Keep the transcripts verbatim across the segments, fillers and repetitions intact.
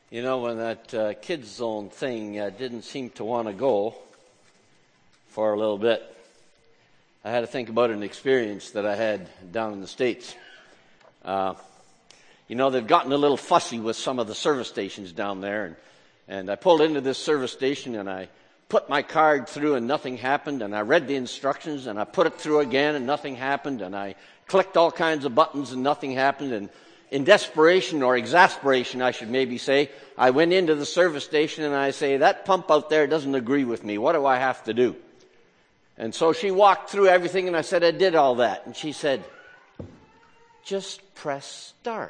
You know, when that uh, kids zone thing uh, didn't seem to want to go for a little bit, I had to think about an experience that I had down in the States. Uh, you know, they've gotten a little fussy with some of the service stations down there, and, and I pulled into this service station and I put my card through and nothing happened, and I read the instructions and I put it through again and nothing happened, and I clicked all kinds of buttons and nothing happened, and in desperation, or exasperation, I should maybe say, I went into the service station and I say, that pump out there doesn't agree with me. What do I have to do? And so she walked through everything and I said, I did all that. And she said, just press start.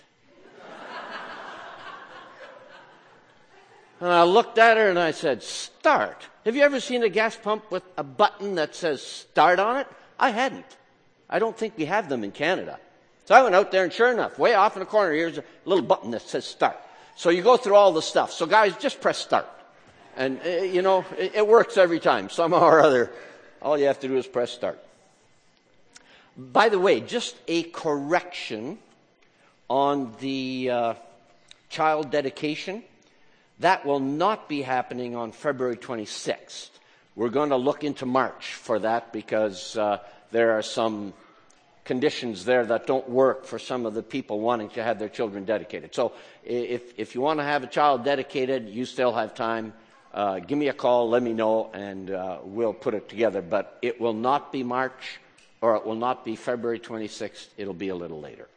And I looked at her and I said, start? Have you ever seen a gas pump with a button that says start on it? I hadn't. I don't think we have them in Canada. So I went out there and sure enough, way off in the corner, here's a little button that says start. So you go through all the stuff. So guys, just press start. And, uh, you know, it, it works every time, somehow or other. All you have to do is press start. By the way, just a correction on the uh, child dedication. That will not be happening on February twenty-sixth. We're going to look into March for that because uh, there are some conditions there that don't work for some of the people wanting to have their children dedicated. So if, if you want to have a child dedicated, you still have time. Uh, give me a call, let me know, and uh, we'll put it together. But it will not be March, or it will not be February twenty-sixth. It'll be a little later.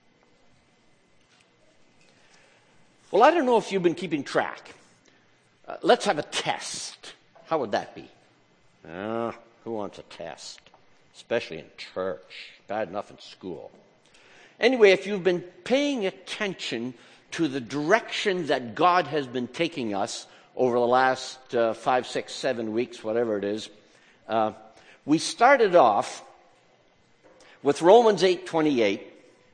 Well, I don't know if you've been keeping track. Uh, let's have a test. How would that be? Uh, who wants a test? Especially in church. Bad enough in school. Anyway, if you've been paying attention to the direction that God has been taking us over the last uh, five, six, seven weeks, whatever it is, uh, we started off with Romans eight twenty-eight,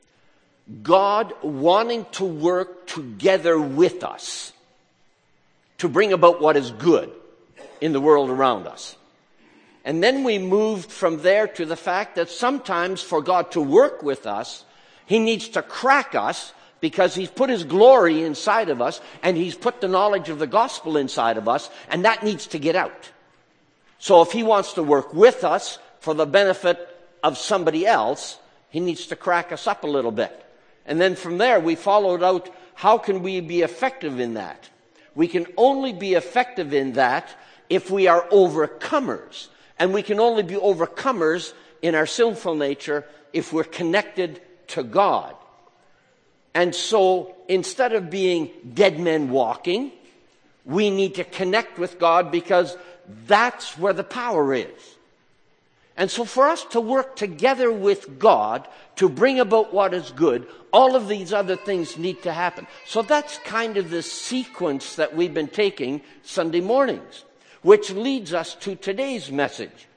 God wanting to work together with us to bring about what is good in the world around us. And then we moved from there to the fact that sometimes for God to work with us, He needs to crack us because He's put His glory inside of us and He's put the knowledge of the gospel inside of us, and that needs to get out. So if He wants to work with us for the benefit of somebody else, He needs to crack us up a little bit. And then from there we followed out, how can we be effective in that? We can only be effective in that if we are overcomers. And we can only be overcomers in our sinful nature if we're connected to God. And so instead of being dead men walking, we need to connect with God because that's where the power is. And so for us to work together with God to bring about what is good, all of these other things need to happen. So that's kind of the sequence that we've been taking Sunday mornings, which leads us to today's message.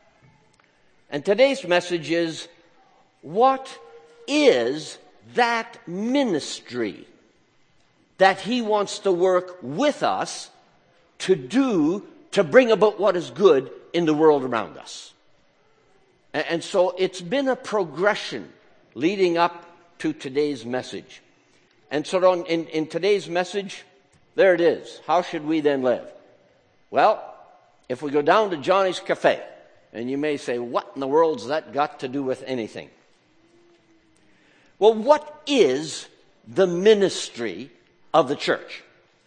And today's message is, what is that ministry that He wants to work with us to do to bring about what is good in the world around us? And so it's been a progression leading up to today's message. And so in, in today's message, there it is. How should we then live? Well, if we go down to Johnny's Cafe, and you may say, what in the world's that got to do with anything? Well, what is the ministry of the church?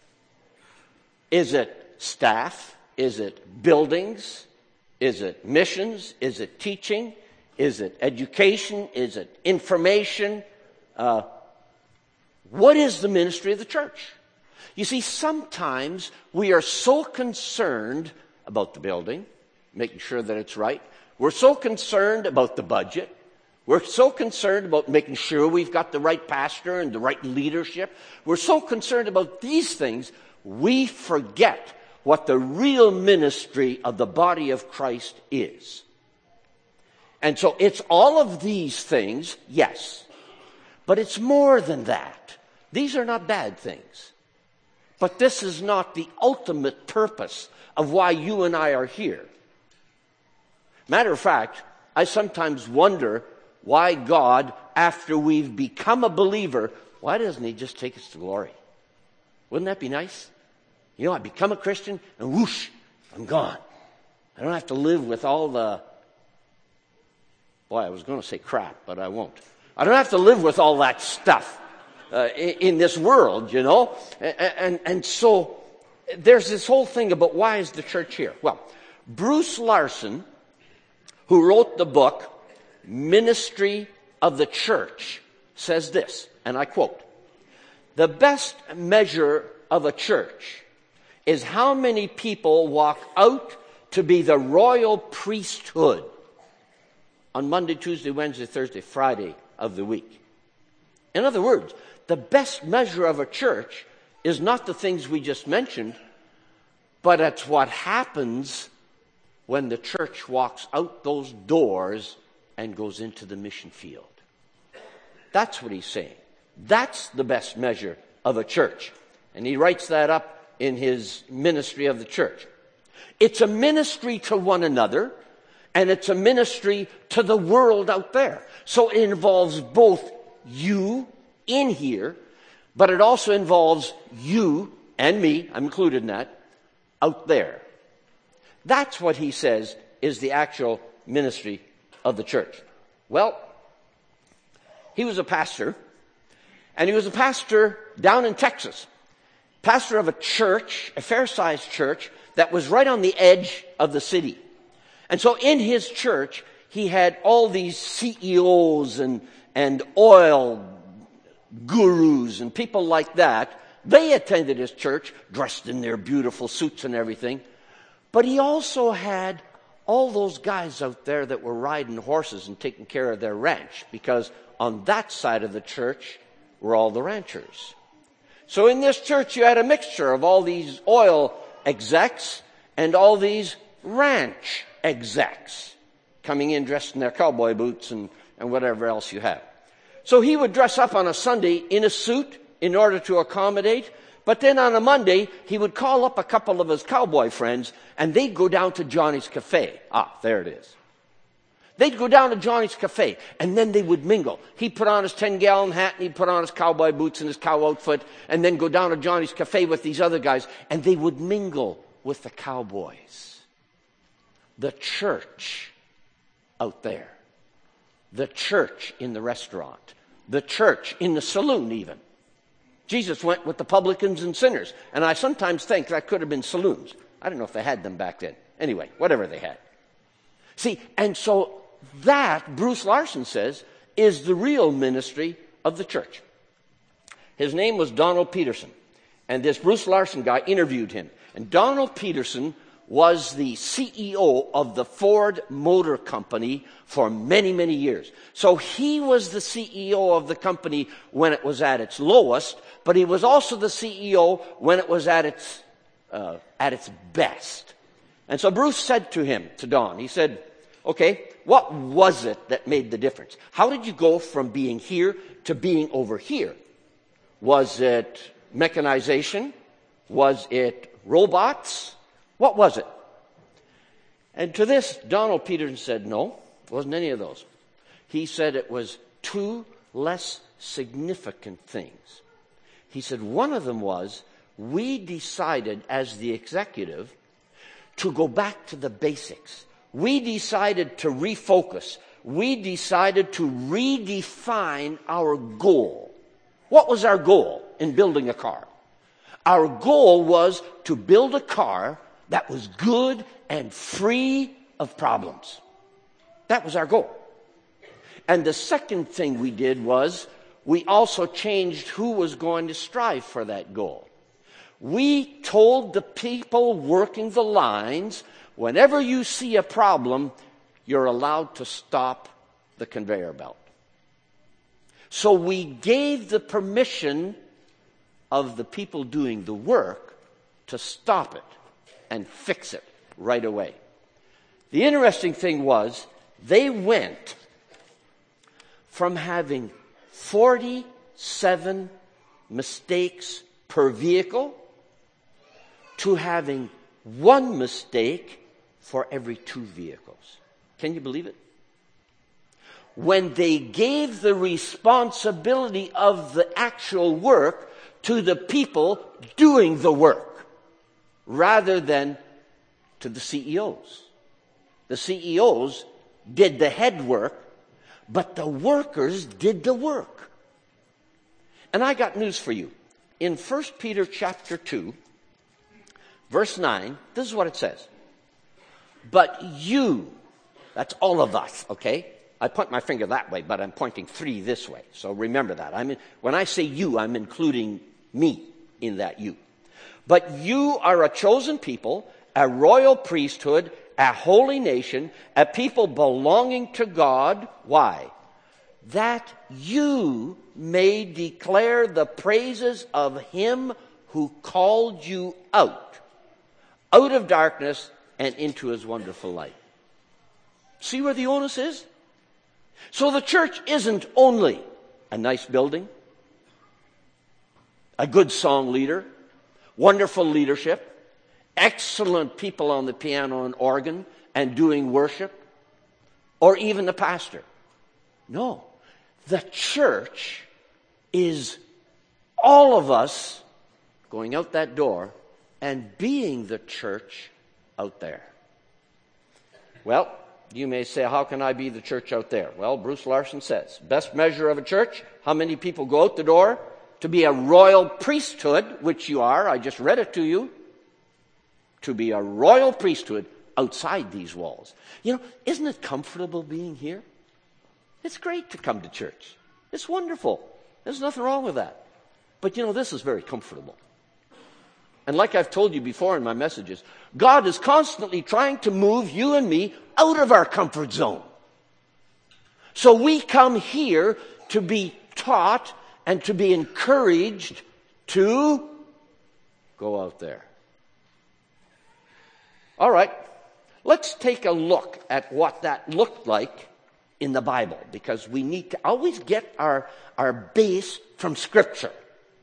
Is it staff? Is it buildings? Is it missions? Is it teaching? Is it education? Is it information? Uh, what is the ministry of the church? You see, sometimes we are so concerned about the building, making sure that it's right. We're so concerned about the budget. We're so concerned about making sure we've got the right pastor and the right leadership. We're so concerned about these things, we forget what the real ministry of the body of Christ is. And so it's all of these things, yes, but it's more than that. These are not bad things. But this is not the ultimate purpose of why you and I are here. Matter of fact, I sometimes wonder why God, after we've become a believer, why doesn't He just take us to glory? Wouldn't that be nice? You know, I become a Christian and whoosh, I'm gone. I don't have to live with all the, boy, I was going to say crap, but I won't. I don't have to live with all that stuff uh, in, in this world, you know. And, and, and so there's this whole thing about why is the church here? Well, Bruce Larson, who wrote the book, Ministry of the Church, says this, and I quote, "The best measure of a church is how many people walk out to be the royal priesthood on Monday, Tuesday, Wednesday, Thursday, Friday of the week." In other words, the best measure of a church is not the things we just mentioned, but it's what happens when the church walks out those doors and goes into the mission field. That's what he's saying. That's the best measure of a church. And he writes that up in his Ministry of the Church. It's a ministry to one another, and it's a ministry to the world out there. So it involves both you in here, but it also involves you and me, I'm included in that, out there. That's what he says is the actual ministry of the church. Well, he was a pastor, and he was a pastor down in Texas. Pastor of a church, a fair-sized church, that was right on the edge of the city. And so in his church, he had all these C E Os and, and oil gurus and people like that. They attended his church, dressed in their beautiful suits and everything. But he also had all those guys out there that were riding horses and taking care of their ranch, because on that side of the church were all the ranchers. So in this church, you had a mixture of all these oil execs and all these ranch execs coming in dressed in their cowboy boots and, and whatever else you have. So he would dress up on a Sunday in a suit in order to accommodate, but then on a Monday, he would call up a couple of his cowboy friends, and they'd go down to Johnny's Cafe. Ah, there it is. They'd go down to Johnny's Cafe, and then they would mingle. He'd put on his ten-gallon hat, and he'd put on his cowboy boots and his cow outfit, and then go down to Johnny's Cafe with these other guys, and they would mingle with the cowboys. The church out there. The church in the restaurant. The church in the saloon even. Jesus went with the publicans and sinners, and I sometimes think that could have been saloons. I don't know if they had them back then. Anyway, whatever they had. See, and so that, Bruce Larson says, is the real ministry of the church. His name was Donald Peterson, and this Bruce Larson guy interviewed him. And Donald Peterson was the C E O of the Ford Motor Company for many, many years. So he was the C E O of the company when it was at its lowest, but he was also the C E O when it was at its uh, at its best. And so Bruce said to him, to Don, he said, okay, what was it that made the difference? How did you go from being here to being over here? Was it mechanization? Was it robots? What was it? And to this, Donald Peterson said, no, it wasn't any of those. He said it was two less significant things. He said one of them was, we decided as the executive to go back to the basics. We decided to refocus. We decided to redefine our goal. What was our goal in building a car? Our goal was to build a car that was good and free of problems. That was our goal. And the second thing we did was we also changed who was going to strive for that goal. We told the people working the lines, whenever you see a problem, you're allowed to stop the conveyor belt. So we gave the permission of the people doing the work to stop it and fix it right away. The interesting thing was they went from having forty-seven mistakes per vehicle to having one mistake for every two vehicles. Can you believe it? When they gave the responsibility of the actual work to the people doing the work rather than to the C E Os. The C E Os did the head work, but the workers did the work. And I got news for you. In First Peter chapter two, verse nine, this is what it says. But you, that's all of us, okay? I point my finger that way, but I'm pointing three this way. So remember that. I mean, when I say you, I'm including me in that you. But you are a chosen people, a royal priesthood, a holy nation, a people belonging to God. Why? That you may declare the praises of him who called you out, out of darkness and into his wonderful light. See where the onus is? So the church isn't only a nice building, a good song leader, wonderful leadership, excellent people on the piano and organ and doing worship, or even the pastor. No, the church is all of us going out that door and being the church out there. Well, you may say, how can I be the church out there? Well, Bruce Larson says, best measure of a church, how many people go out the door to be a royal priesthood, which you are. I just read it to you. To be a royal priesthood outside these walls. You know, isn't it comfortable being here? It's great to come to church. It's wonderful. There's nothing wrong with that. But you know, this is very comfortable. And like I've told you before in my messages, God is constantly trying to move you and me out of our comfort zone. So we come here to be taught and to be encouraged to go out there. All right, let's take a look at what that looked like in the Bible, because we need to always get our, our base from Scripture.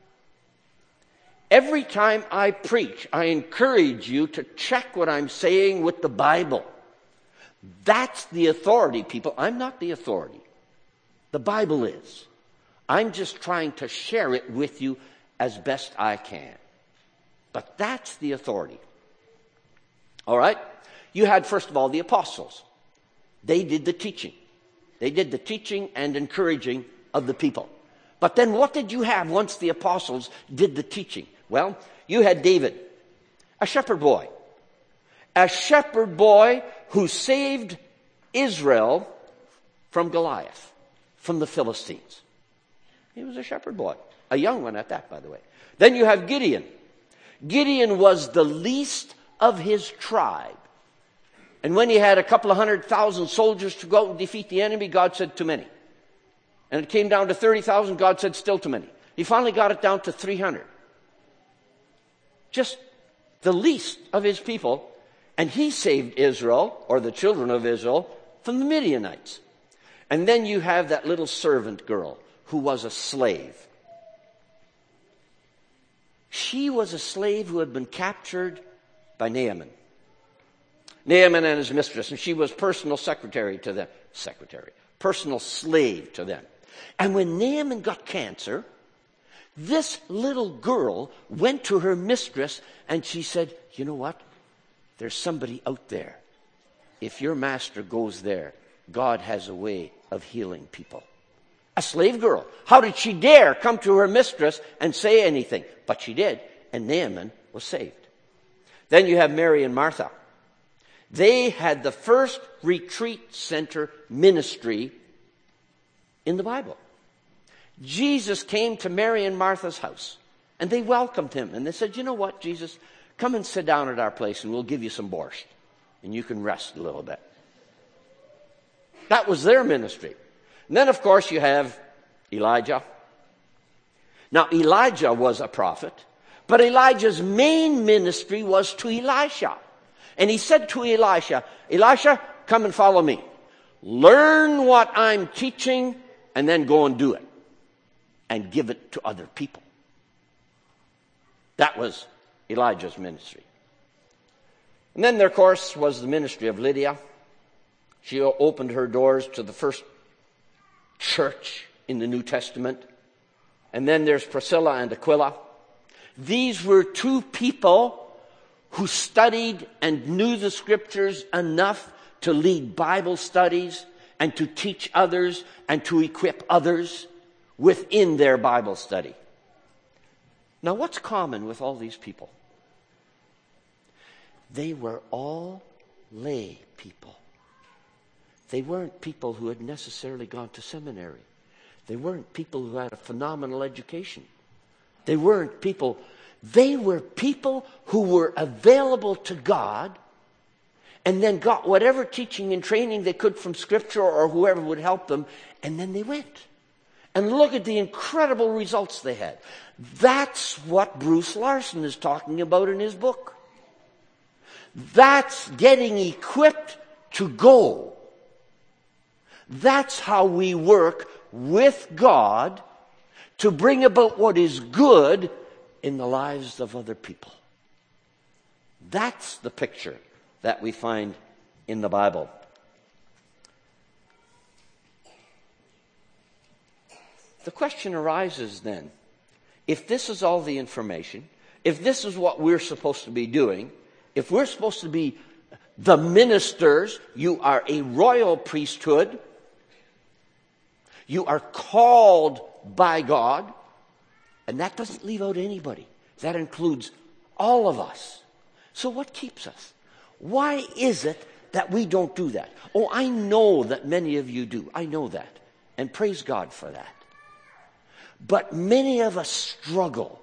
Every time I preach, I encourage you to check what I'm saying with the Bible. That's the authority, people. I'm not the authority. The Bible is. I'm just trying to share it with you as best I can. But that's the authority. All right? You had, first of all, the apostles. They did the teaching. They did the teaching and encouraging of the people. But then what did you have once the apostles did the teaching? Well, you had David, a shepherd boy. A shepherd boy who saved Israel from Goliath, from the Philistines. He was a shepherd boy. A young one at that, by the way. Then you have Gideon. Gideon was the least of his tribe. And when he had a couple of hundred thousand soldiers to go out and defeat the enemy, God said, too many. And it came down to thirty thousand, God said, still too many. He finally got it down to three hundred. Just the least of his people. And he saved Israel, or the children of Israel, from the Midianites. And then you have that little servant girl who was a slave. She was a slave who had been captured by Naaman. Naaman and his mistress, and she was personal secretary to them. Secretary. Personal slave to them. And when Naaman got cancer, this little girl went to her mistress and she said, you know what? There's somebody out there. If your master goes there, God has a way of healing people. A slave girl. How did she dare come to her mistress and say anything? But she did, and Naaman was saved. Then you have Mary and Martha. They had the first retreat center ministry in the Bible. Jesus came to Mary and Martha's house, and they welcomed him. And they said, you know what, Jesus, come and sit down at our place, and we'll give you some borscht, and you can rest a little bit. That was their ministry. And then, of course, you have Elijah. Now, Elijah was a prophet, but Elijah's main ministry was to Elisha. And he said to Elisha, Elisha, come and follow me. Learn what I'm teaching, and then go and do it. And give it to other people. That was Elijah's ministry. And then there, of course, was the ministry of Lydia. She opened her doors to the first church in the New Testament. And then there's Priscilla and Aquila. These were two people who studied and knew the Scriptures enough to lead Bible studies and to teach others and to equip others within their Bible study. Now, what's common with all these people? They were all lay people. They weren't people who had necessarily gone to seminary. They weren't people who had a phenomenal education. They weren't people, they were people who were available to God and then got whatever teaching and training they could from Scripture or whoever would help them, and then they went. And look at the incredible results they had. That's what Bruce Larson is talking about in his book. That's getting equipped to go. That's how we work with God to bring about what is good in the lives of other people. That's the picture that we find in the Bible. The question arises then, if this is all the information, if this is what we're supposed to be doing, if we're supposed to be the ministers, you are a royal priesthood, you are called by God, and that doesn't leave out anybody. That includes all of us. So what keeps us? Why is it that we don't do that? Oh, I know that many of you do. I know that. And praise God for that. But many of us struggle.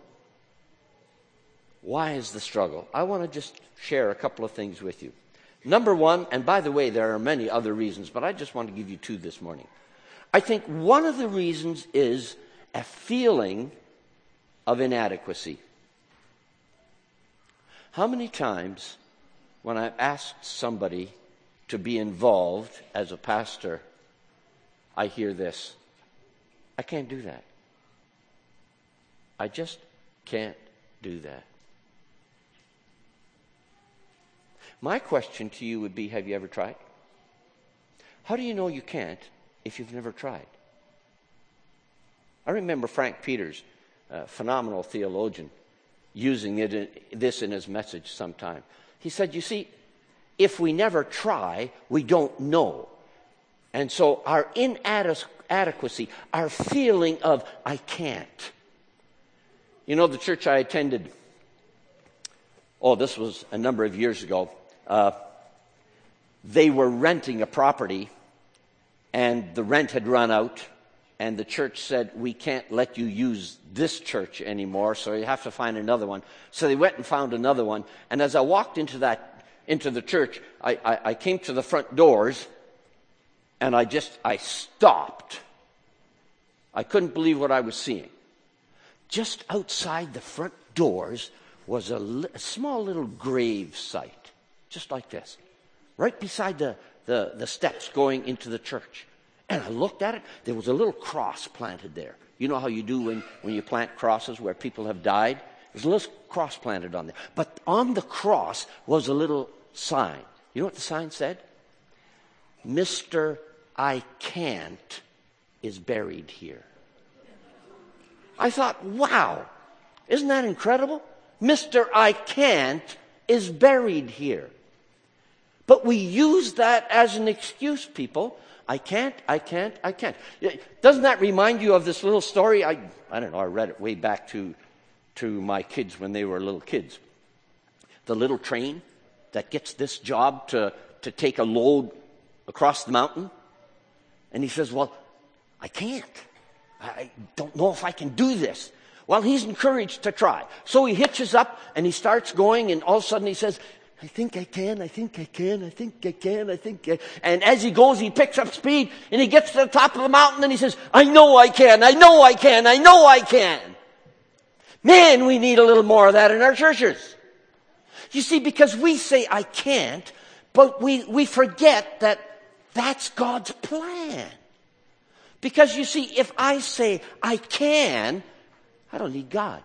Why is the struggle? I want to just share a couple of things with you. Number one, and by the way, there are many other reasons, but I just want to give you two this morning. I think one of the reasons is a feeling of inadequacy. How many times when I've asked somebody to be involved as a pastor, I hear this: I can't do that. I just can't do that. My question to you would be, have you ever tried? How do you know you can't if you've never tried? I remember Frank Peters, a phenomenal theologian, using it in, this in his message sometime. He said, you see, if we never try, we don't know. And so our inadequacy, our feeling of, I can't. You know, the church I attended, oh, this was a number of years ago, uh, they were renting a property, and the rent had run out, and the church said, we can't let you use this church anymore, so you have to find another one. So they went and found another one, and as I walked into that, into the church, I, I, I came to the front doors, and I just, I stopped. I couldn't believe what I was seeing. Just outside the front doors was a, li- a small little grave site, just like this, right beside the, the, the steps going into the church. And I looked at it. There was a little cross planted there. You know how you do when, when you plant crosses where people have died? There's a little cross planted on there. But on the cross was a little sign. You know what the sign said? Mister I Can't is buried here. I thought, wow, isn't that incredible? Mister I Can't is buried here. But we use that as an excuse, people. I can't, I can't, I can't. Doesn't that remind you of this little story? I, I don't know, I read it way back to, to my kids when they were little kids. The little train that gets this job to, to take a load across the mountain. And he says, well, I can't. I don't know if I can do this. Well, he's encouraged to try. So he hitches up and he starts going, and all of a sudden he says, I think I can, I think I can, I think I can, I think I can. And as he goes, he picks up speed, and he gets to the top of the mountain, and he says, I know I can, I know I can, I know I can. Man, we need a little more of that in our churches. You see, because we say I can't, but we, we forget that that's God's plan. Because you see, if I say I can, I don't need God.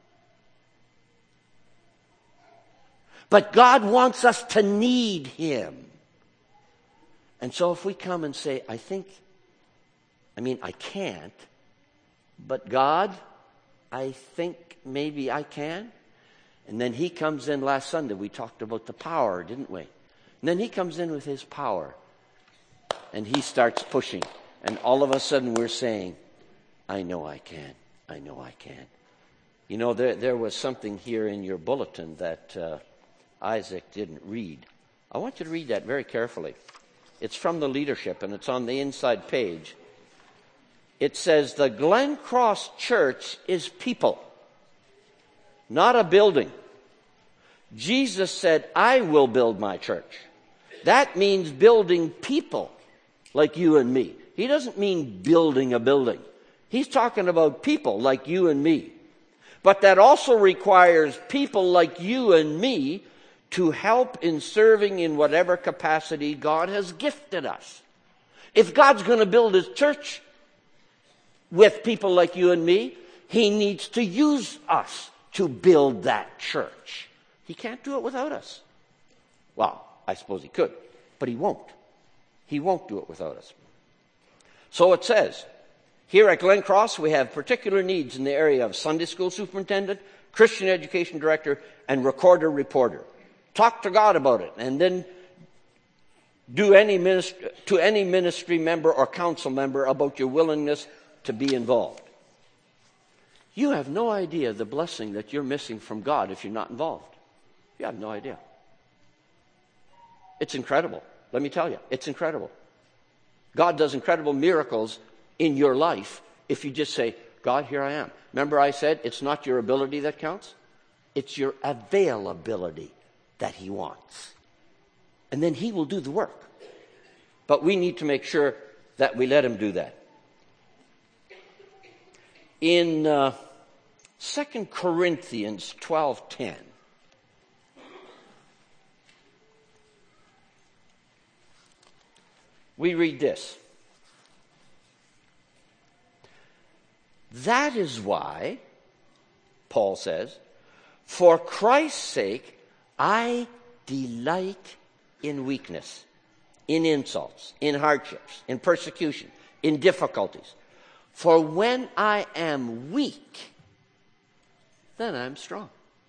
But God wants us to need Him. And so if we come and say, I think, I mean, I can't, but God, I think maybe I can? And then he comes in last Sunday. We talked about the power, didn't we? And then he comes in with his power. And he starts pushing. And all of a sudden we're saying, I know I can. I know I can. You know, there, there was something here in your bulletin that uh, Isaac didn't read. I want you to read that very carefully. It's from the leadership, and it's on the inside page. It says, the Glen Cross Church is people, not a building. Jesus said, I will build my church. That means building people like you and me. He doesn't mean building a building. He's talking about people like you and me. But that also requires people like you and me to help in serving in whatever capacity God has gifted us. If God's going to build his church with people like you and me, he needs to use us to build that church. He can't do it without us. Well, I suppose he could, but he won't. He won't do it without us. So it says, here at Glen Cross, we have particular needs in the area of Sunday school superintendent, Christian education director, and recorder reporter. Talk to God about it, and then do any ministry, to any ministry member or council member about your willingness to be involved. You have no idea the blessing that you're missing from God if you're not involved. You have no idea. It's incredible. Let me tell you, it's incredible. God does incredible miracles in your life if you just say, God, here I am. Remember I said it's not your ability that counts? It's your availability that he wants. And then he will do the work. But we need to make sure that we let him do that. In uh, Second Corinthians twelve ten, we read this. That is why, Paul says, for Christ's sake, I delight in weakness, in insults, in hardships, in persecution, in difficulties. For when I am weak, then I'm strong.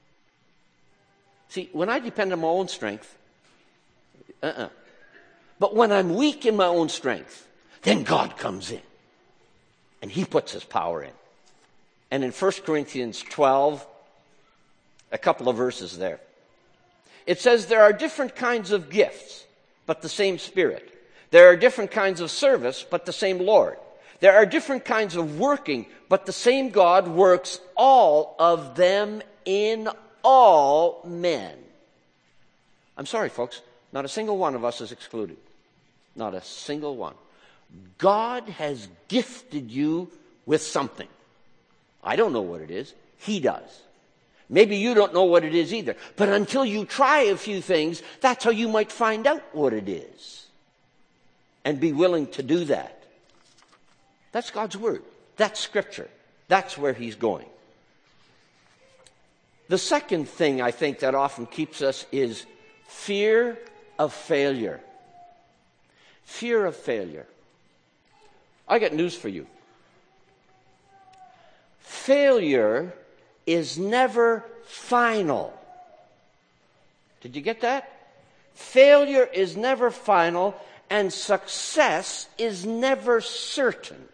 See, when I depend on my own strength, uh-uh. But when I'm weak in my own strength, then God comes in. And he puts his power in. And in First Corinthians twelve, a couple of verses there, it says there are different kinds of gifts, but the same Spirit. There are different kinds of service, but the same Lord. There are different kinds of working, but the same God works all of them in all men. I'm sorry, folks. Not a single one of us is excluded. Not a single one. God has gifted you with something. I don't know what it is. He does. Maybe you don't know what it is either. But until you try a few things, that's how you might find out what it is. And be willing to do that. That's God's word. That's Scripture. That's where he's going. The second thing I think that often keeps us is fear of failure. Fear of failure. I got news for you. Failure is never final. Did you get that? Failure is never final, and success is never certain.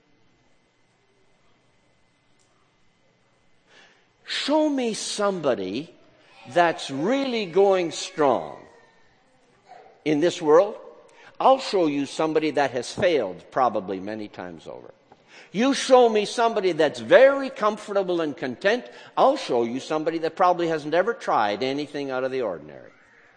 Show me somebody that's really going strong in this world. I'll show you somebody that has failed probably many times over. You show me somebody that's very comfortable and content, I'll show you somebody that probably hasn't ever tried anything out of the ordinary.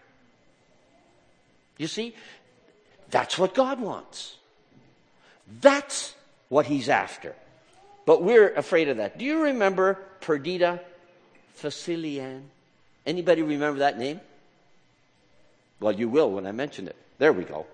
You see, that's what God wants. That's what he's after. But we're afraid of that. Do you remember Perdita Facilian? Anybody remember that name? Well, you will when I mention it. There we go.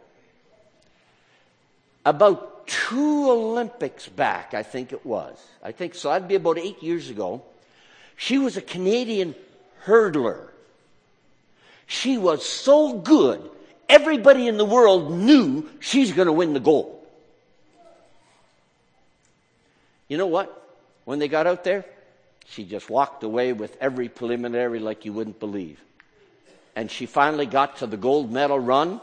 About two Olympics back, I think it was. I think so. That'd be about eight years ago. She was a Canadian hurdler. She was so good, everybody in the world knew she's going to win the gold. You know what? When they got out there, She just walked away with every preliminary like you wouldn't believe. And she finally got to the gold medal run.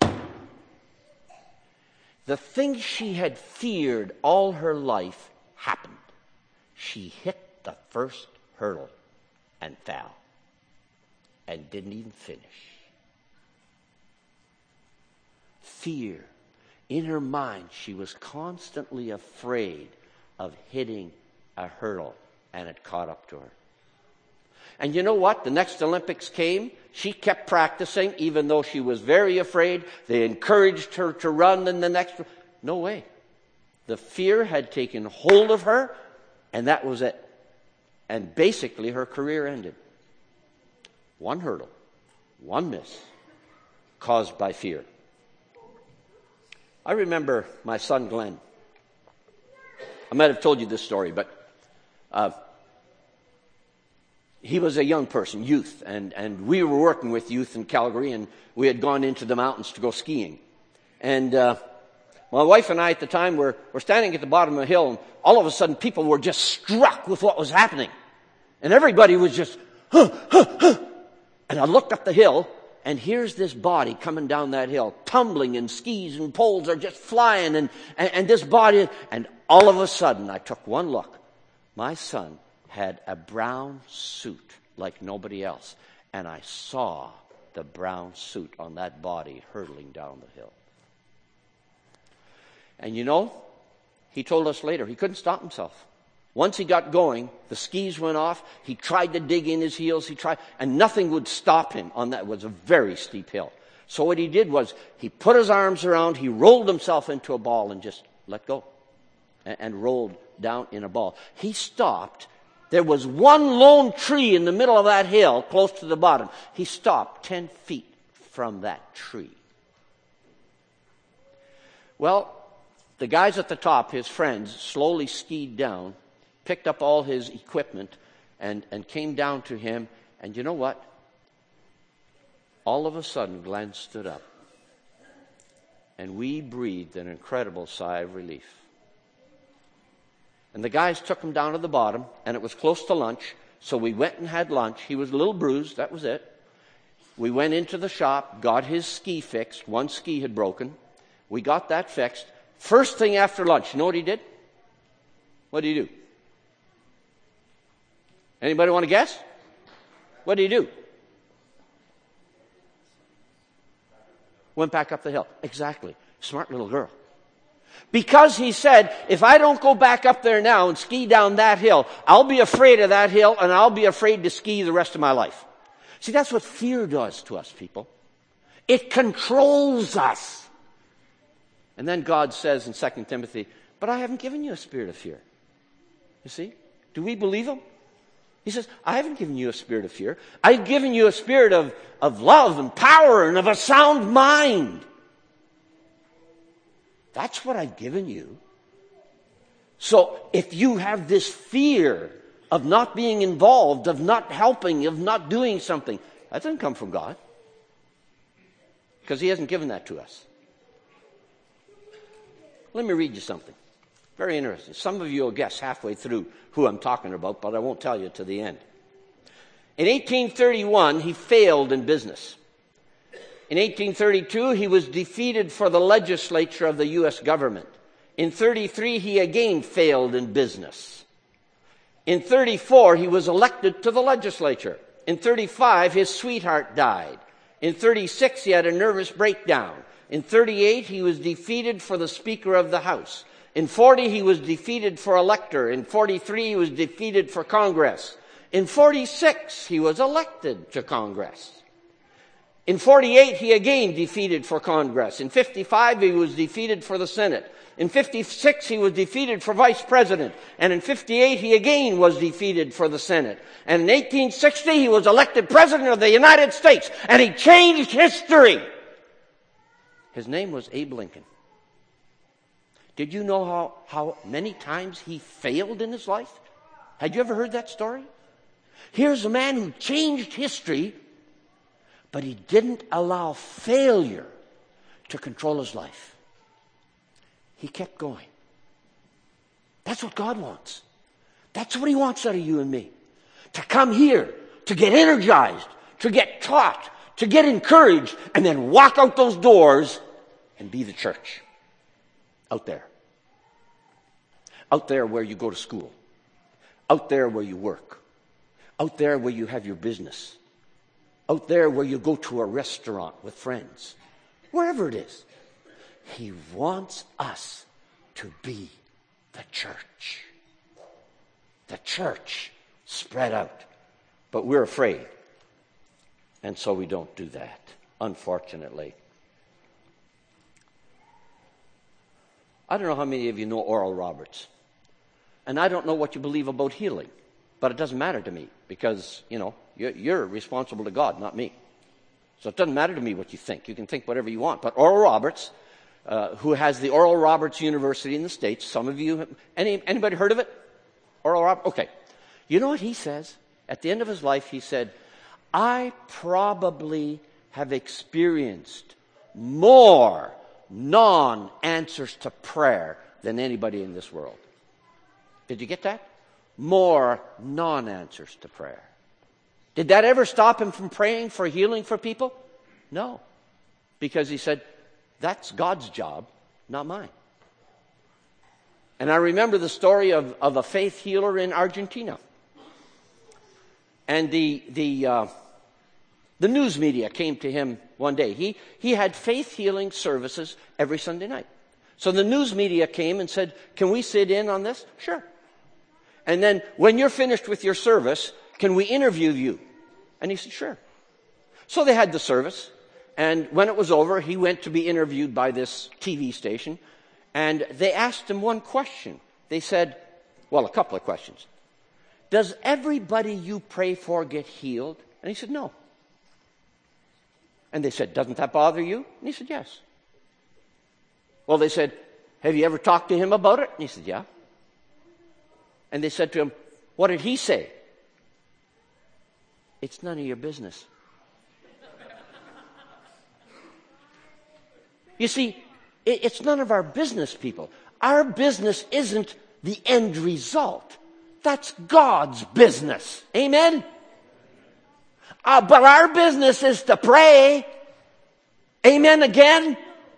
The thing she had feared all her life happened. She hit the first hurdle and fell and didn't even finish. Fear. In her mind, she was constantly afraid of hitting a hurdle, and it caught up to her. And you know what? The next Olympics came. She kept practicing, even though she was very afraid. They encouraged her to run in the next. No way. The fear had taken hold of her, and that was it. And basically, her career ended. One hurdle, one miss, caused by fear. I remember my son Glenn. I might have told you this story, but uh, he was a young person, youth, and, and we were working with youth in Calgary, and we had gone into the mountains to go skiing. And uh, my wife and I at the time were, were standing at the bottom of the hill, and all of a sudden people were just struck with what was happening. And everybody was just, huh, huh, huh. And I looked up the hill, and here's this body coming down that hill, tumbling, and skis and poles are just flying, and, and, and this body, and all of a sudden I took one look. My son had a brown suit like nobody else, and I saw the brown suit on that body hurtling down the hill. And you know, he told us later, he couldn't stop himself. Once he got going, the skis went off. He tried to dig in his heels. He tried, and nothing would stop him on that. It was a very steep hill. So what he did was he put his arms around, he rolled himself into a ball and just let go and, and rolled down in a ball. He stopped. There was one lone tree in the middle of that hill close to the bottom. He stopped ten feet from that tree. Well, the guys at the top, his friends, slowly skied down, picked up all his equipment, and, and came down to him. And you know what? All of a sudden, Glenn stood up. And we breathed an incredible sigh of relief. And the guys took him down to the bottom, and it was close to lunch, so we went and had lunch. He was a little bruised, that was it. We went into the shop, got his ski fixed. One ski had broken. We got that fixed. First thing after lunch, you know what he did? What did he do? Anybody want to guess? What did he do? Went back up the hill. Exactly. Smart little girl. Because he said, if I don't go back up there now and ski down that hill, I'll be afraid of that hill and I'll be afraid to ski the rest of my life. See, that's what fear does to us, people. It controls us. And then God says in Second Timothy, but I haven't given you a spirit of fear. You see? Do we believe him? He says, I haven't given you a spirit of fear. I've given you a spirit of, of love and power and of a sound mind. That's what I've given you. So if you have this fear of not being involved, of not helping, of not doing something, that doesn't come from God. Because he hasn't given that to us. Let me read you something. Very interesting. Some of you will guess halfway through who I'm talking about, but I won't tell you to the end. In eighteen thirty-one, he failed in business. In eighteen thirty-two, he was defeated for the legislature of the U S government. In thirty-three, he again failed in business. In thirty-four, he was elected to the legislature. In thirty-five, his sweetheart died. In thirty-six, he had a nervous breakdown. In thirty-eight, he was defeated for the Speaker of the House. In forty, he was defeated for elector. In forty-three, he was defeated for Congress. In forty-six, he was elected to Congress. In forty-eight, he again defeated for Congress. In fifty-five, he was defeated for the Senate. In fifty-six, he was defeated for vice president. And in fifty-eight, he again was defeated for the Senate. And in eighteen sixty, he was elected president of the United States. And he changed history. His name was Abe Lincoln. Did you know how, how many times he failed in his life? Had you ever heard that story? Here's a man who changed history, but he didn't allow failure to control his life. He kept going. That's what God wants. That's what he wants out of you and me. To come here, to get energized, to get taught, to get encouraged, and then walk out those doors and be the church. Out there. Out there where you go to school. Out there where you work. Out there where you have your business. Out there where you go to a restaurant with friends. Wherever it is. He wants us to be the church. The church spread out. But we're afraid. And so we don't do that, unfortunately. I don't know how many of you know Oral Roberts. And I don't know what you believe about healing. But it doesn't matter to me because, you know, you're, you're responsible to God, not me. So it doesn't matter to me what you think. You can think whatever you want. But Oral Roberts, uh, who has the Oral Roberts University in the States, some of you, have, any, anybody heard of it? Oral Roberts? Okay. You know what he says? At the end of his life, he said, I probably have experienced more non-answers to prayer than anybody in this world. Did you get that? More non-answers to prayer. Did that ever stop him from praying for healing for people? No. Because he said, that's God's job, not mine. And I remember the story of, of a faith healer in Argentina. And the the uh, the news media came to him one day. He he had faith healing services every Sunday night. So the news media came and said, can we sit in on this? Sure. And then when you're finished with your service, can we interview you? And he said, sure. So they had the service. And when it was over, he went to be interviewed by this T V station. And they asked him one question. They said, well, a couple of questions. Does everybody you pray for get healed? And he said, no. And they said, doesn't that bother you? And he said, yes. Well, they said, have you ever talked to him about it? And he said, yeah. And they said to him, what did he say? It's none of your business. You see, it's none of our business, people. Our business isn't the end result. That's God's business. Amen? Uh, but our business is to pray. Amen again?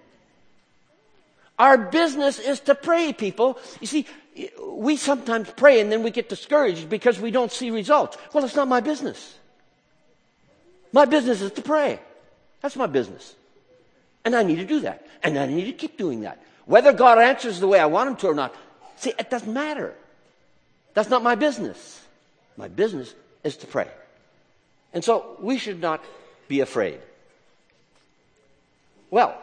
Our business is to pray, people. You see, we sometimes pray and then we get discouraged because we don't see results. Well, it's not my business. My business is to pray. That's my business. And I need to do that. And I need to keep doing that. Whether God answers the way I want him to or not, see, it doesn't matter. That's not my business. My business is to pray. And so we should not be afraid. Well,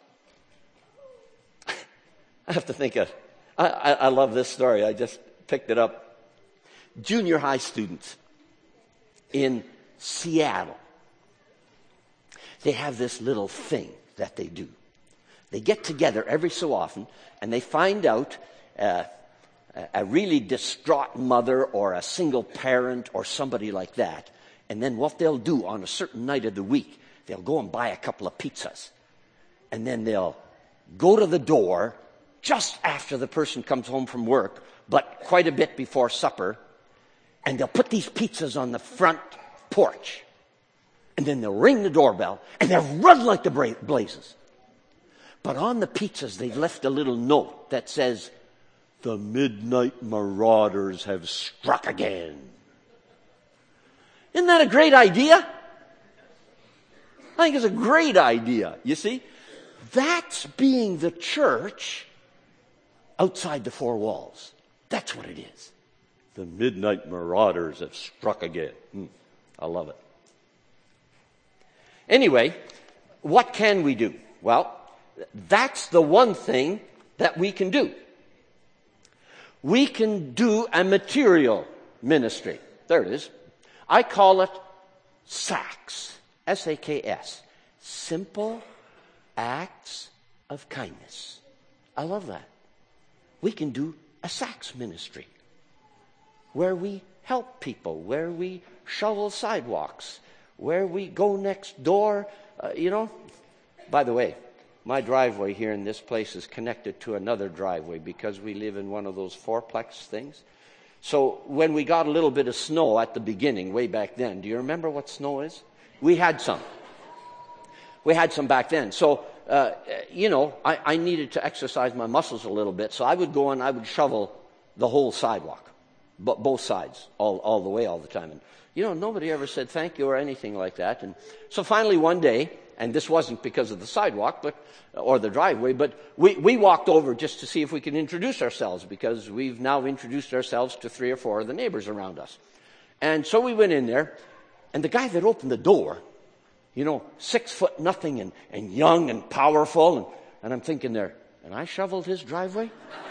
I have to think of, I, I, I love this story. I just picked it up. Junior high students in Seattle. They have this little thing that they do. They get together every so often and they find out uh, a really distraught mother or a single parent or somebody like that. And then what they'll do on a certain night of the week, they'll go and buy a couple of pizzas. And then they'll go to the door just after the person comes home from work, but quite a bit before supper. And they'll put these pizzas on the front porch. And then they'll ring the doorbell and they'll run like the bra- blazes. But on the pizzas, they've left a little note that says, the midnight marauders have struck again. Isn't that a great idea? I think it's a great idea. You see, that's being the church outside the four walls. That's what it is. The midnight marauders have struck again. Mm, I love it. Anyway, what can we do? Well, that's the one thing that we can do. We can do a material ministry. There it is. I call it SAKS. S A K S. Simple Acts of Kindness. I love that. We can do a SAKS ministry where we help people, where we shovel sidewalks, where we go next door. Uh, you know, by the way, my driveway here in this place is connected to another driveway because we live in one of those fourplex things. So when we got a little bit of snow at the beginning, way back then, do you remember what snow is? We had some. We had some back then. So, uh, you know, I, I needed to exercise my muscles a little bit. So I would go and I would shovel the whole sidewalk, but both sides, all, all the way, all the time. And, you know, nobody ever said thank you or anything like that. And so finally one day, and this wasn't because of the sidewalk, but or the driveway, but we, we walked over just to see if we could introduce ourselves, because we've now introduced ourselves to three or four of the neighbors around us. And so we went in there, and the guy that opened the door, you know, six foot nothing and, and young and powerful, and, and I'm thinking there, and I shoveled his driveway?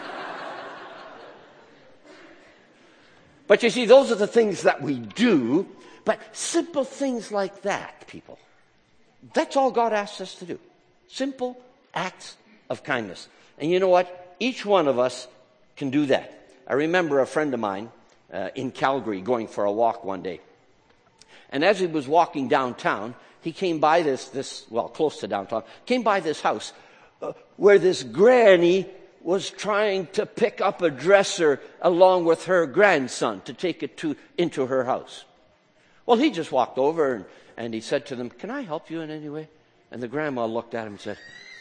But you see, those are the things that we do, but simple things like that, people. That's all God asks us to do. Simple acts of kindness. And you know what? Each one of us can do that. I remember a friend of mine uh, in Calgary going for a walk one day. And as he was walking downtown, he came by this, this well, close to downtown, came by this house uh, where this granny was trying to pick up a dresser along with her grandson to take it to into her house. Well, he just walked over and, and he said to them, "Can I help you in any way?" And the grandma looked at him and said,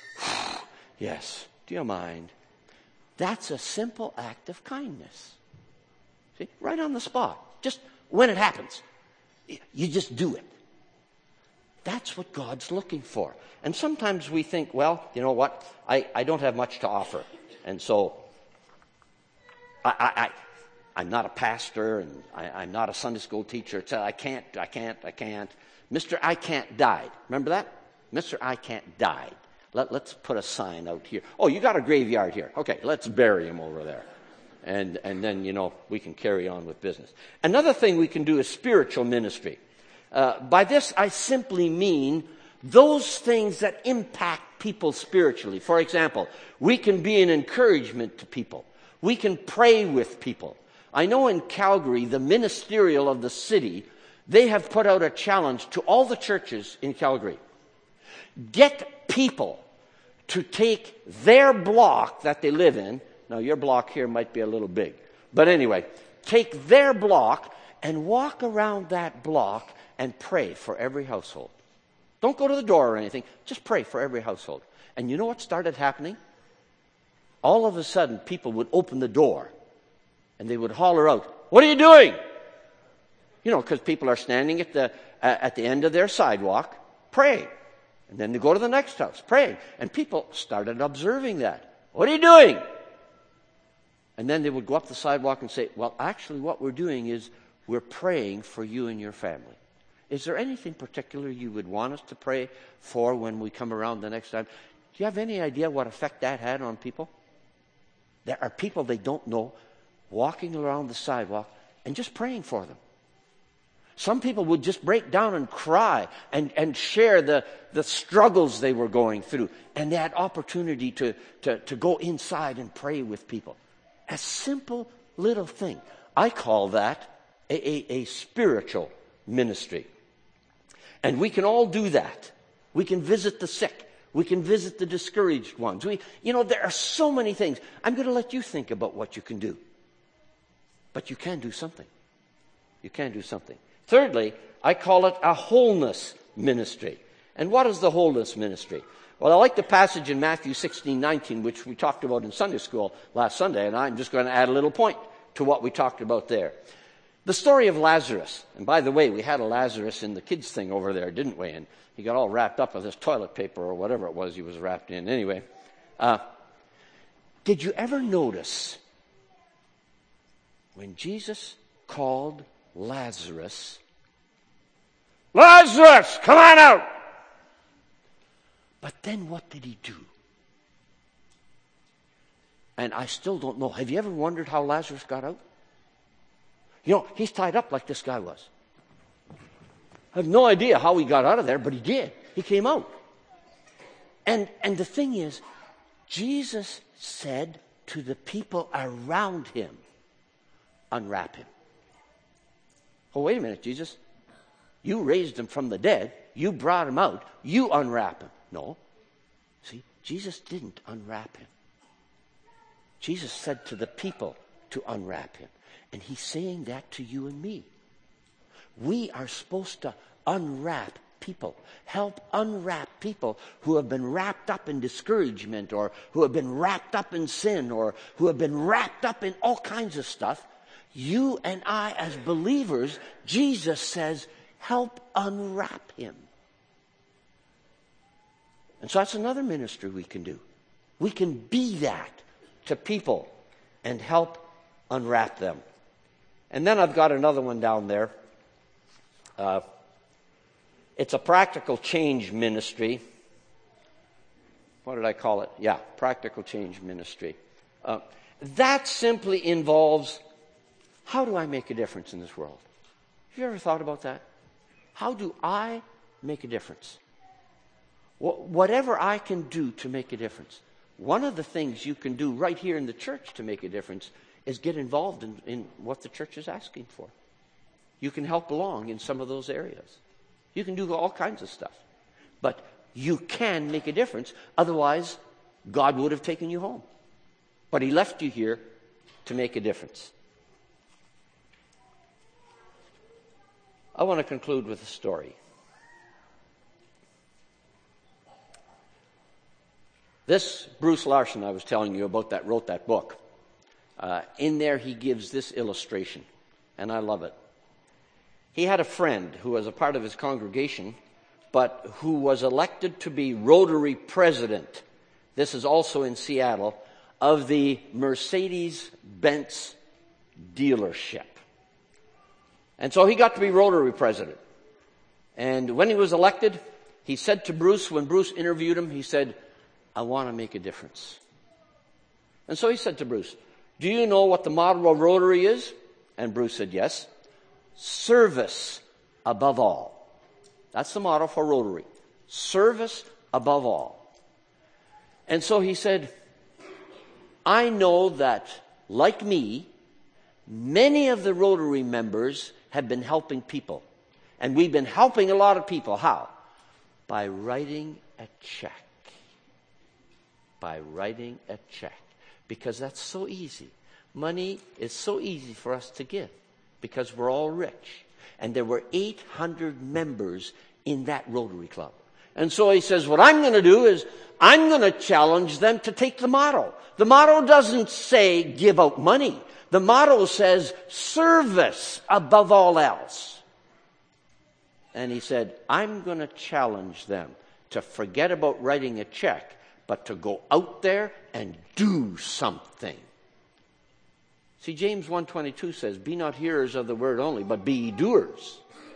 "Yes, do you mind?" That's a simple act of kindness. See, right on the spot. Just when it happens, you just do it. That's what God's looking for. And sometimes we think, well, you know what? I, I don't have much to offer. And so I, I, I, I'm not a pastor, and I, I'm not a Sunday school teacher. So I can't, I can't, I can't. Mister I Can't died. Remember that? Mister I Can't died. Let, let's put a sign out here. Oh, you got a graveyard here. Okay, let's bury him over there. And, and then, you know, we can carry on with business. Another thing we can do is spiritual ministry. Uh, by this, I simply mean those things that impact people spiritually. For example, we can be an encouragement to people. We can pray with people. I know in Calgary, the ministerial of the city, they have put out a challenge to all the churches in Calgary. Get people to take their block that they live in. Now, your block here might be a little big. But anyway, take their block and walk around that block and pray for every household. Don't go to the door or anything. Just pray for every household. And you know what started happening? All of a sudden, people would open the door and they would holler out, "What are you doing?" You know, because people are standing at the uh, at the end of their sidewalk praying. And then they go to the next house praying. And people started observing that. "What are you doing?" And then they would go up the sidewalk and say, "Well, actually what we're doing is we're praying for you and your family. Is there anything particular you would want us to pray for when we come around the next time?" Do you have any idea what effect that had on people? There are people they don't know walking around the sidewalk and just praying for them. Some people would just break down and cry and, and share the, the struggles they were going through. And they had opportunity to, to, to go inside and pray with people. A simple little thing. I call that a, a, a spiritual ministry. And we can all do that. We can visit the sick. We can visit the discouraged ones. We, you know, there are so many things. I'm going to let you think about what you can do. But you can do something. You can do something. Thirdly, I call it a wholeness ministry. And what is the wholeness ministry? Well, I like the passage in Matthew sixteen nineteen, which we talked about in Sunday school last Sunday, and I'm just going to add a little point to what we talked about there. The story of Lazarus. And by the way, we had a Lazarus in the kids' thing over there, didn't we? And he got all wrapped up with his toilet paper or whatever it was he was wrapped in. Anyway, uh, did you ever notice when Jesus called Lazarus, "Lazarus, come on out"? But then what did he do? And I still don't know. Have you ever wondered how Lazarus got out? You know, he's tied up like this guy was. I have no idea how he got out of there, but he did. He came out. And, and the thing is, Jesus said to the people around him, "Unwrap him." Oh, wait a minute, Jesus. You raised him from the dead. You brought him out. You unwrap him. No. See, Jesus didn't unwrap him. Jesus said to the people to unwrap him. And he's saying that to you and me. We are supposed to unwrap people, help unwrap people who have been wrapped up in discouragement, or who have been wrapped up in sin, or who have been wrapped up in all kinds of stuff. You and I, as believers, Jesus says, help unwrap him. And so that's another ministry we can do. We can be that to people and help unwrap them. And then I've got another one down there. Uh, it's a practical change ministry. What did I call it? Yeah, practical change ministry. Uh, that simply involves, how do I make a difference in this world? Have you ever thought about that? How do I make a difference? Whatever I can do to make a difference. One of the things you can do right here in the church to make a difference is get involved in, in what the church is asking for. You can help along in some of those areas. You can do all kinds of stuff. But you can make a difference. Otherwise, God would have taken you home. But he left you here to make a difference. I want to conclude with a story. This Bruce Larson I was telling you about that wrote that book. Uh, in there he gives this illustration, and I love it. He had a friend who was a part of his congregation, but who was elected to be Rotary president. This is also in Seattle, of the Mercedes-Benz dealership. And so he got to be Rotary president. And when he was elected, he said to Bruce, when Bruce interviewed him, he said, I want to make a difference. And so he said to Bruce, do you know what the motto of Rotary is? And Bruce said, yes. Service above all. That's the motto for Rotary. Service above all. And so he said, I know that, like me, many of the Rotary members have been helping people. And we've been helping a lot of people. How? By writing a check. By writing a check. Because that's so easy. Money is so easy for us to give. Because we're all rich. And there were eight hundred members in that Rotary Club. And so he says, what I'm going to do is, I'm going to challenge them to take the motto. The motto doesn't say give out money. The motto says service above all else. And he said, I'm going to challenge them to forget about writing a check, but to go out there and do something. See, James one twenty-two says, be not hearers of the word only, but be ye doers.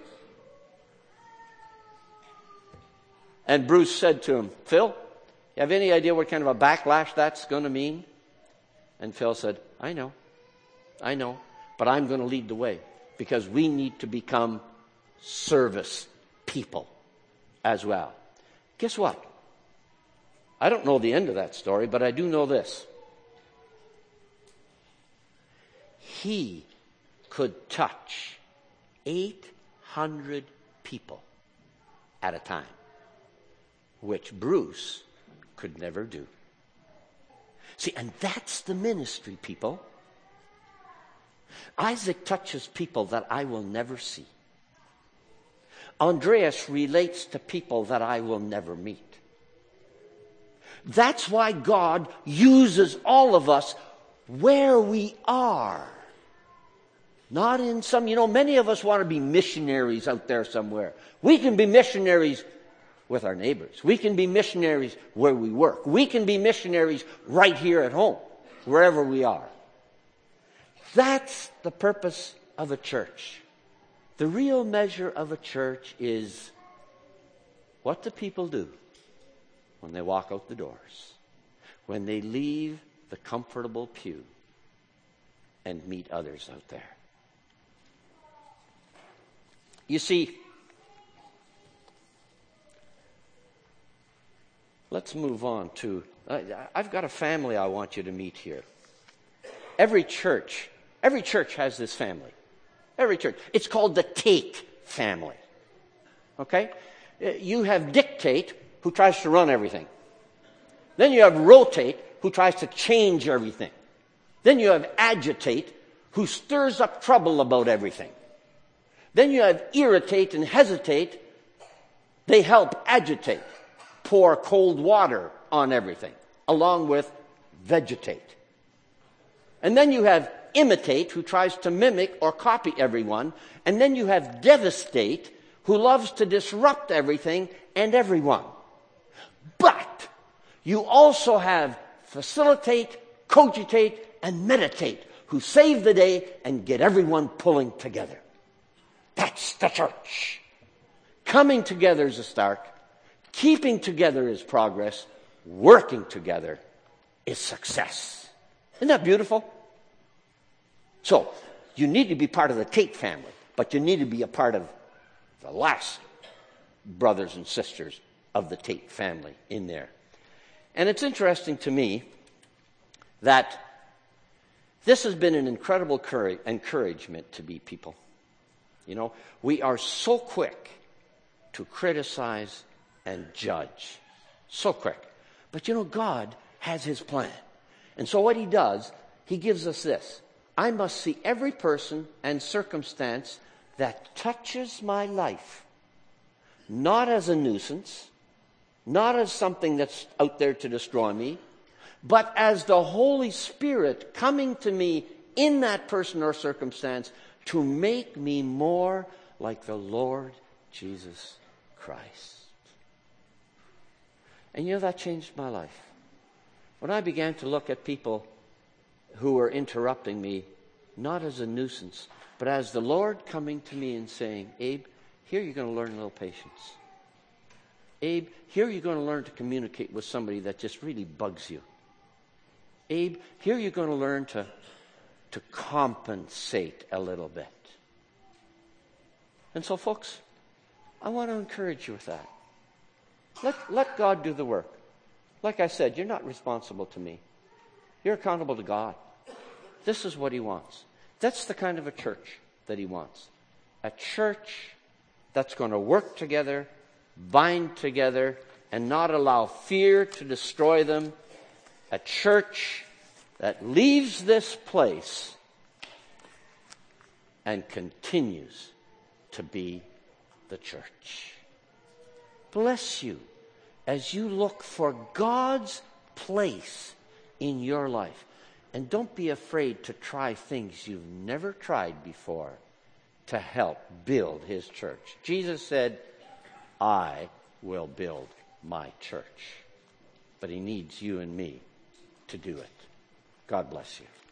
And Bruce said to him, Phil, you have any idea what kind of a backlash that's going to mean? And Phil said, I know. I know. But I'm going to lead the way. Because we need to become service people as well. Guess what? I don't know the end of that story, but I do know this. He could touch eight hundred people at a time, which Bruce could never do. See, and that's the ministry, people. Isaac touches people that I will never see. Andreas relates to people that I will never meet. That's why God uses all of us where we are. Not in some, you know, many of us want to be missionaries out there somewhere. We can be missionaries with our neighbors. We can be missionaries where we work. We can be missionaries right here at home, wherever we are. That's the purpose of a church. The real measure of a church is what do people do when they walk out the doors, when they leave the comfortable pew and meet others out there. You see, let's move on to, uh, I've got a family I want you to meet here. Every church, every church has this family. Every church. It's called the Take family. Okay? You have Dictate, who tries to run everything. Then you have Rotate, who tries to change everything. Then you have Agitate, who stirs up trouble about everything. Then you have irritate and hesitate. They help agitate, pour cold water on everything, along with vegetate. And then you have imitate, who tries to mimic or copy everyone. And then you have devastate, who loves to disrupt everything and everyone. But you also have facilitate, cogitate, and meditate, who save the day and get everyone pulling together. That's the church. Coming together is a start. Keeping together is progress. Working together is success. Isn't that beautiful? So, you need to be part of the Tate family, but you need to be a part of the last brothers and sisters of the Tate family in there. And it's interesting to me that this has been an incredible courage, encouragement to be people. You know, we are so quick to criticize and judge. So quick. But you know, God has his plan. And so what he does, he gives us this. I must see every person and circumstance that touches my life, not as a nuisance, not as something that's out there to destroy me, but as the Holy Spirit coming to me in that person or circumstance to make me more like the Lord Jesus Christ. And you know, that changed my life. When I began to look at people who were interrupting me, not as a nuisance, but as the Lord coming to me and saying, Abe, here you're going to learn a little patience. Abe, here you're going to learn to communicate with somebody that just really bugs you. Abe, here you're going to learn to, to compensate a little bit. And so, folks, I want to encourage you with that. Let, let God do the work. Like I said, you're not responsible to me. You're accountable to God. This is what he wants. That's the kind of a church that he wants. A church that's going to work together, bind together, and not allow fear to destroy them. A church that leaves this place and continues to be the church. Bless you as you look for God's place in your life. And don't be afraid to try things you've never tried before to help build his church. Jesus said, I will build my church. But he needs you and me to do it. God bless you.